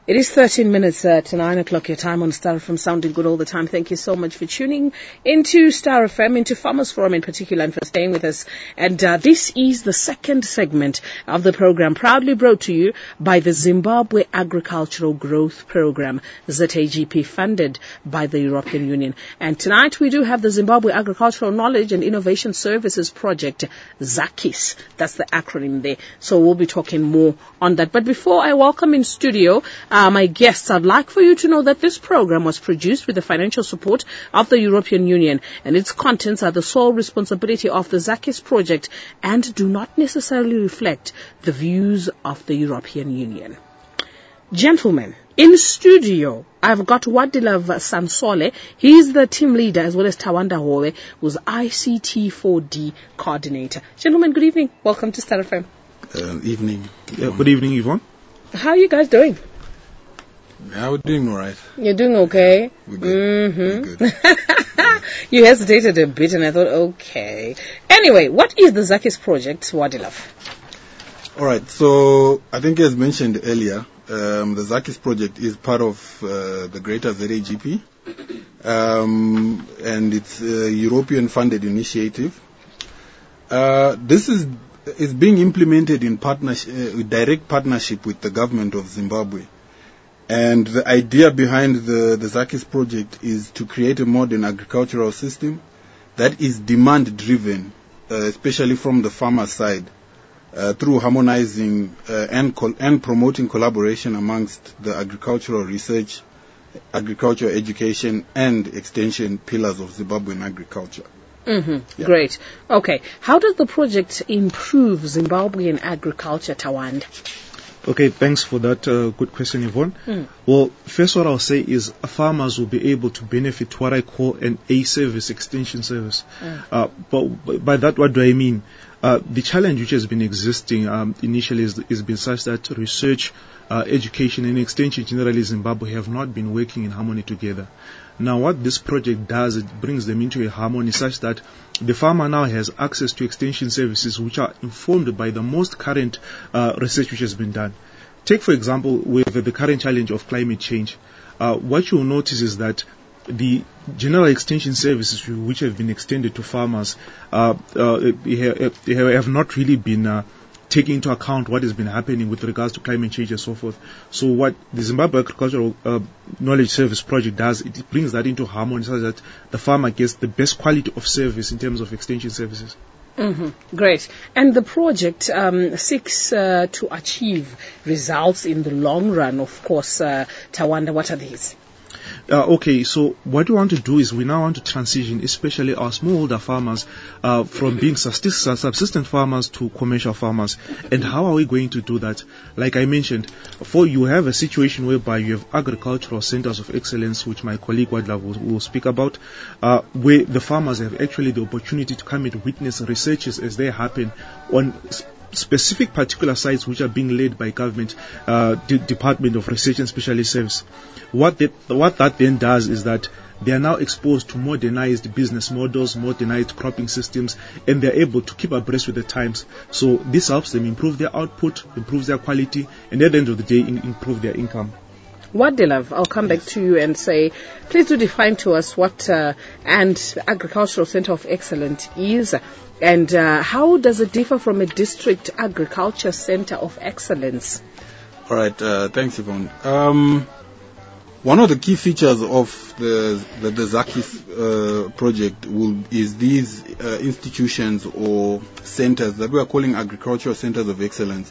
It is 13 minutes to 9 o'clock your time on Star FM, sounding good all the time. Thank you so much for tuning into Star FM, into Farmers Forum in particular, and for staying with us. And this is the second segment of the program, proudly brought to you by the Zimbabwe Agricultural Growth Program, ZAGP, funded by the European Union. And tonight we do have the Zimbabwe Agricultural Knowledge and Innovation Services Project, ZAKIS. That's the acronym there. So we'll be talking more on that. But before I welcome in studio my guests, I'd like for you to know that this program was produced with the financial support of the European Union, and its contents are the sole responsibility of the ZAKIS project and do not necessarily reflect the views of the European Union. Gentlemen, in studio, I've got Wadilav Sansole. He's the team leader, as well as Tawanda Howe, who's ICT4D coordinator. Gentlemen, good evening. Welcome to Star FM. Evening. Good evening, Yvonne. How are you guys doing? Yeah, we're doing all right. You're doing okay? We're good. We're good. You hesitated a bit and I thought, okay. Anyway, what is the ZAKIS project, Wadilav? All right, so I think as mentioned earlier, the ZAKIS project is part of the greater ZAGP, and it's a European-funded initiative. This is being implemented in direct partnership with the government of Zimbabwe. And the idea behind the ZAKIS project is to create a modern agricultural system that is demand-driven, especially from the farmer side, through harmonizing and promoting collaboration amongst the agricultural research, agricultural education, and extension pillars of Zimbabwean agriculture. Mm-hmm. Yeah. Great. Okay. How does the project improve Zimbabwean agriculture, Tawand? Okay, thanks for that good question, Yvonne. Well, first what I'll say is farmers will be able to benefit what I call an A-service, extension service. But by that, what do I mean? The challenge which has been existing initially is been such that research, education and extension generally in Zimbabwe have not been working in harmony together. Now what this project does, it brings them into a harmony such that the farmer now has access to extension services which are informed by the most current research which has been done. Take for example with the current challenge of climate change. What you'll notice is that the general extension services which have been extended to farmers have not really been taking into account what has been happening with regards to climate change and so forth. So what the Zimbabwe Agricultural Knowledge Service Project does, it brings that into harmony so that the farmer gets the best quality of service in terms of extension services. Mm-hmm. Great. And the project seeks to achieve results in the long run, of course. Tawanda, what are these? Okay, so what we want to do is we now want to transition, especially our smallholder farmers, from being subsistent farmers to commercial farmers. And how are we going to do that? Like I mentioned, you have a situation whereby you have agricultural centers of excellence, which my colleague Wadlav will speak about, where the farmers have actually the opportunity to come and witness researches as they happen on specific particular sites which are being led by government Department of Research and Specialist Service. What that then does is that they are now exposed to modernized business models, modernized cropping systems, and they're able to keep abreast with the times. So this helps them improve their output, improve their quality, and at the end of the day, improve their income. Wadilav, I'll come back to you and say, please do define to us what and Agricultural Center of Excellence is, and how does it differ from a district agriculture center of excellence? All right, thanks, Yvonne. One of the key features of the ZAKIS project is these institutions or centers that we are calling agricultural centers of excellence.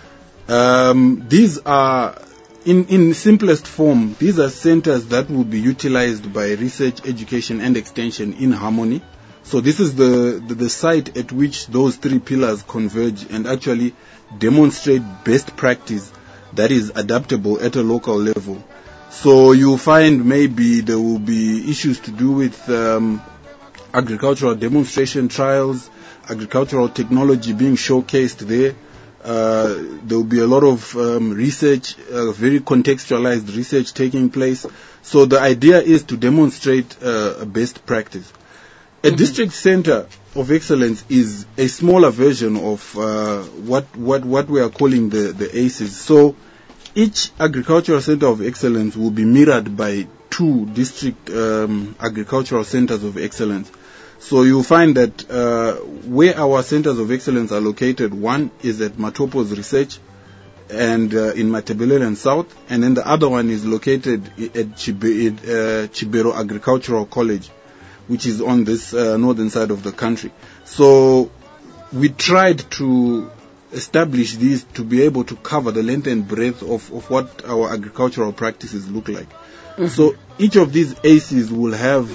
These are, in simplest form, these are centers that will be utilized by research, education, and extension in harmony. So this is the site at which those three pillars converge and actually demonstrate best practice that is adaptable at a local level. So you'll find maybe there will be issues to do with agricultural demonstration trials, agricultural technology being showcased there. There will be a lot of research, very contextualized research taking place. So the idea is to demonstrate a best practice. A district center of excellence is a smaller version of what we are calling the ACEs. So each agricultural center of excellence will be mirrored by 2 district agricultural centers of excellence. So you'll find that where our centers of excellence are located, one is at Matopos Research and in Matabeleland South, and then the other one is located at Chibero Agricultural College, which is on this northern side of the country. So we tried to establish these to be able to cover the length and breadth of what our agricultural practices look like. Mm-hmm. So each of these ACEs will have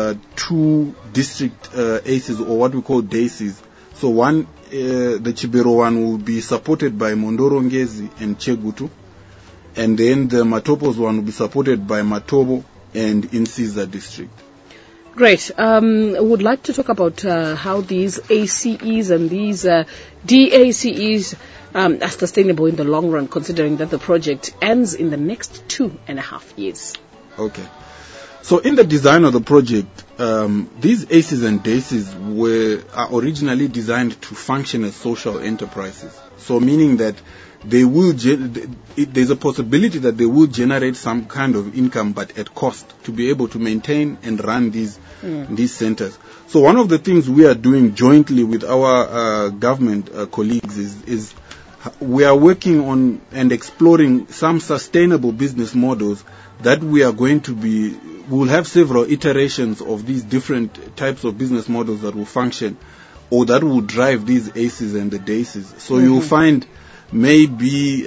2 district ACEs, or what we call DACEs. So one, the Chibero one, will be supported by Mondorongezi and Chegutu, and then the Matopos one will be supported by Matobo and Insiza district. Great. I would like to talk about how these ACEs and these DACEs are sustainable in the long run, considering that the project ends in the next 2.5 years. Okay. So in the design of the project, these ACEs and DACEs are originally designed to function as social enterprises. So meaning that they will there's a possibility that they will generate some kind of income, but at cost, to be able to maintain and run these centers. So one of the things we are doing jointly with our government colleagues is we are working on and exploring some sustainable business models that we will have several iterations of these different types of business models that will function or that will drive these ACEs and the DACEs. So you'll find maybe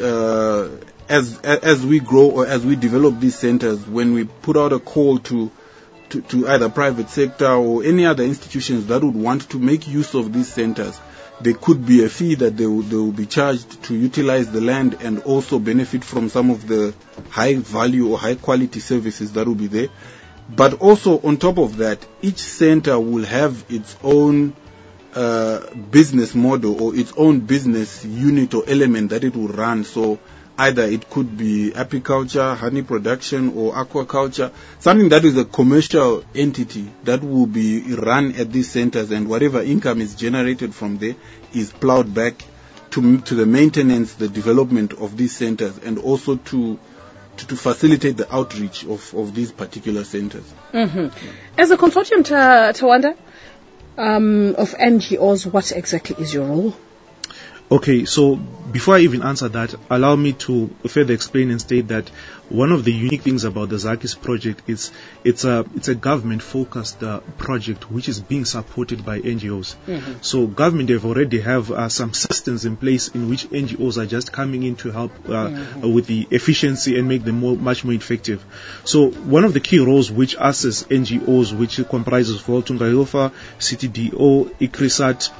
as we grow or as we develop these centers, when we put out a call to either private sector or any other institutions that would want to make use of these centers, there could be a fee that they will be charged to utilize the land and also benefit from some of the high value or high quality services that will be there. But also on top of that, each center will have its own business model or its own business unit or element that it will run. So either it could be apiculture, honey production, or aquaculture, something that is a commercial entity that will be run at these centers, and whatever income is generated from there is plowed back to the maintenance, the development of these centers, and also to facilitate the outreach of these particular centers. Mm-hmm. As a consortium, Tawanda, of NGOs, what exactly is your role? Okay, so before I even answer that, allow me to further explain and state that one of the unique things about the ZAKIS project is it's a government-focused project which is being supported by NGOs. Mm-hmm. So government already have some systems in place in which NGOs are just coming in to help with the efficiency and make them much more effective. So one of the key roles which us as NGOs, which comprises Voltunga Hilfa, CTDO, ICRISAT,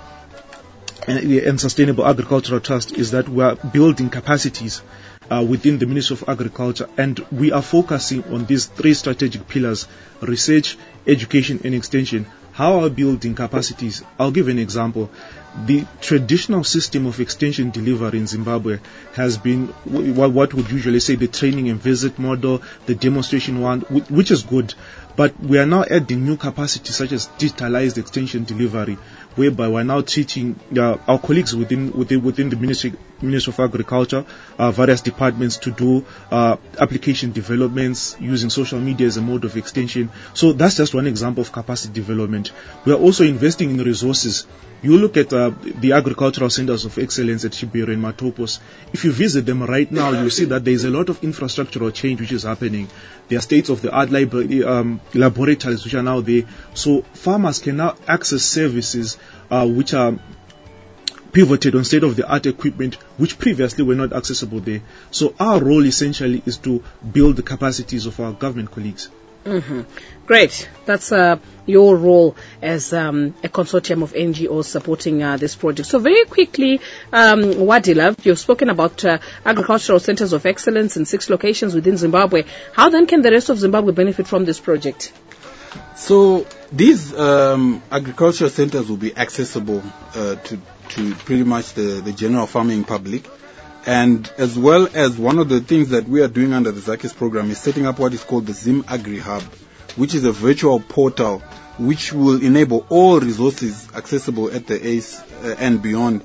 and Sustainable Agricultural Trust, is that we are building capacities within the Ministry of Agriculture, and we are focusing on these 3 strategic pillars: research, education, and extension. How are we building capacities? I'll give an example. The traditional system of extension delivery in Zimbabwe has been what would usually say the training and visit model, the demonstration one, which is good. But we are now adding new capacities such as digitalized extension delivery, whereby we're now teaching our colleagues within the Ministry of Agriculture, various departments, to do application developments using social media as a mode of extension. So that's just one example of capacity development. We are also investing in resources. You look at the agricultural centers of excellence at Chibero and Matopos. If you visit them right now, you'll see that there's a lot of infrastructural change which is happening. There are state-of-the-art laboratories which are now there. So farmers can now access services which are pivoted on state-of-the-art equipment which previously were not accessible there. So our role essentially is to build the capacities of our government colleagues. Mm-hmm. Great. That's your role as a consortium of NGOs supporting this project. So very quickly, Wadila, you've spoken about agricultural centers of excellence in 6 locations within Zimbabwe. How then can the rest of Zimbabwe benefit from this project? So these agricultural centers will be accessible to pretty much the general farming public. And as well as one of the things that we are doing under the ZAKIS program is setting up what is called the Zim Agri Hub, which is a virtual portal which will enable all resources accessible at the ACE and beyond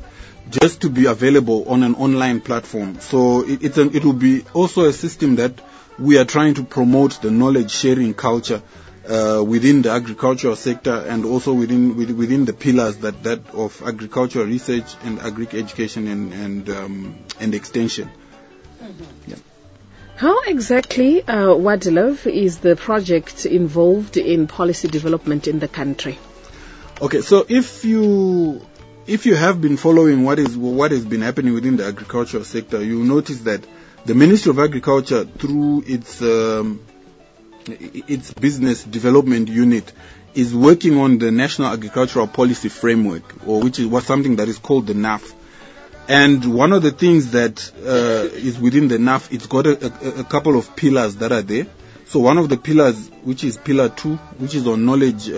just to be available on an online platform. So it will be also a system that we are trying to promote the knowledge sharing culture within the agricultural sector, and also within the pillars that of agricultural research and agri education and extension. Mm-hmm. Yeah. How exactly, Wadilov, is the project involved in policy development in the country? Okay, so if you have been following what has been happening within the agricultural sector, you will notice that the Ministry of Agriculture, through its business development unit, is working on the National Agricultural Policy Framework, or which was something that is called the NAF. And one of the things that is within the NAF, it's got a couple of pillars that are there. So one of the pillars, which is pillar 2, which is on knowledge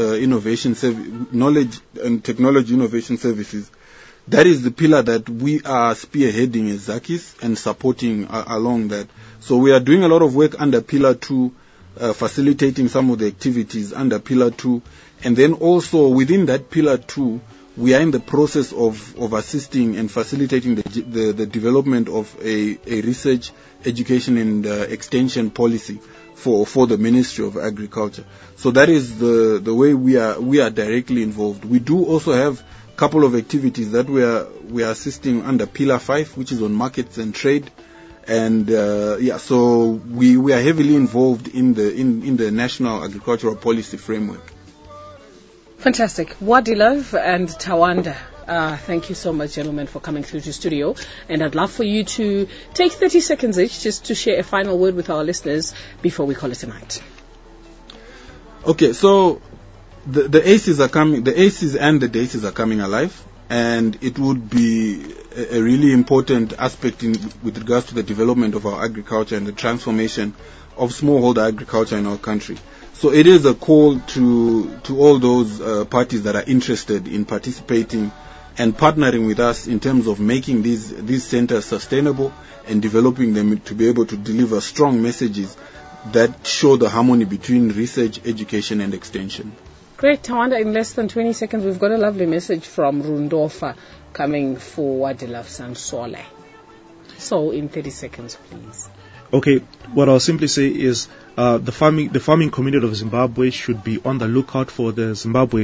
and technology innovation services, that is the pillar that we are spearheading as ZAKIS and supporting along that. So we are doing a lot of work under pillar 2, facilitating some of the activities under pillar 2, and then also within that pillar 2, we are in the process of assisting and facilitating the development of a research, education and extension policy for the Ministry of Agriculture. So that is the way we are directly involved. We do also have a couple of activities that we are assisting under pillar 5, which is on markets and trade. And so we are heavily involved in the National Agricultural Policy Framework. Fantastic. Wadilov and Tawanda, thank you so much, gentlemen, for coming through to studio. And I'd love for you to take 30 seconds each just to share a final word with our listeners before we call it a night. Okay, so the ACEs are coming. The ACEs and the DACEs are coming alive. And it would be a really important aspect with regards to the development of our agriculture and the transformation of smallholder agriculture in our country. So it is a call to all those parties that are interested in participating and partnering with us in terms of making these centers sustainable and developing them to be able to deliver strong messages that show the harmony between research, education and extension. Great, Tawanda. In less than 20 seconds, we've got a lovely message from Rundorfa coming for Wadilov Sansole. So, in 30 seconds, please. Okay, what I'll simply say is the farming community of Zimbabwe should be on the lookout for the Zimbabwe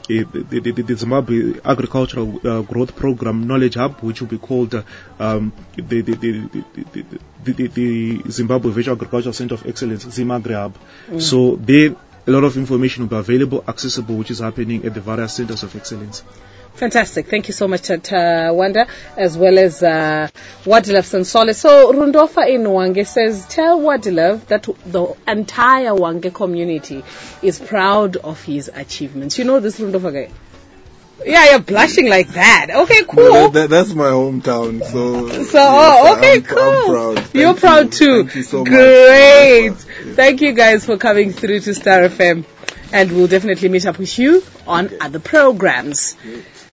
Agricultural Growth Program Knowledge Hub, which will be called the Zimbabwe Virtual Agricultural Center of Excellence, Zimagri Hub. So there, a lot of information will be available, accessible, which is happening at the various centers of excellence. Fantastic. Thank you so much, Wanda, as well as Wadilov Sansole. So, Rundorfa in Hwange says, tell Wadilov that the entire Hwange community is proud of his achievements. You know this Rundorfa guy? Yeah, you're blushing like that. Okay, cool. No, that's my hometown. So yes, okay, cool. I'm proud. You're proud too. Thank you so Great. much. Thank you guys for coming through to Star FM. And we'll definitely meet up with you on other programs.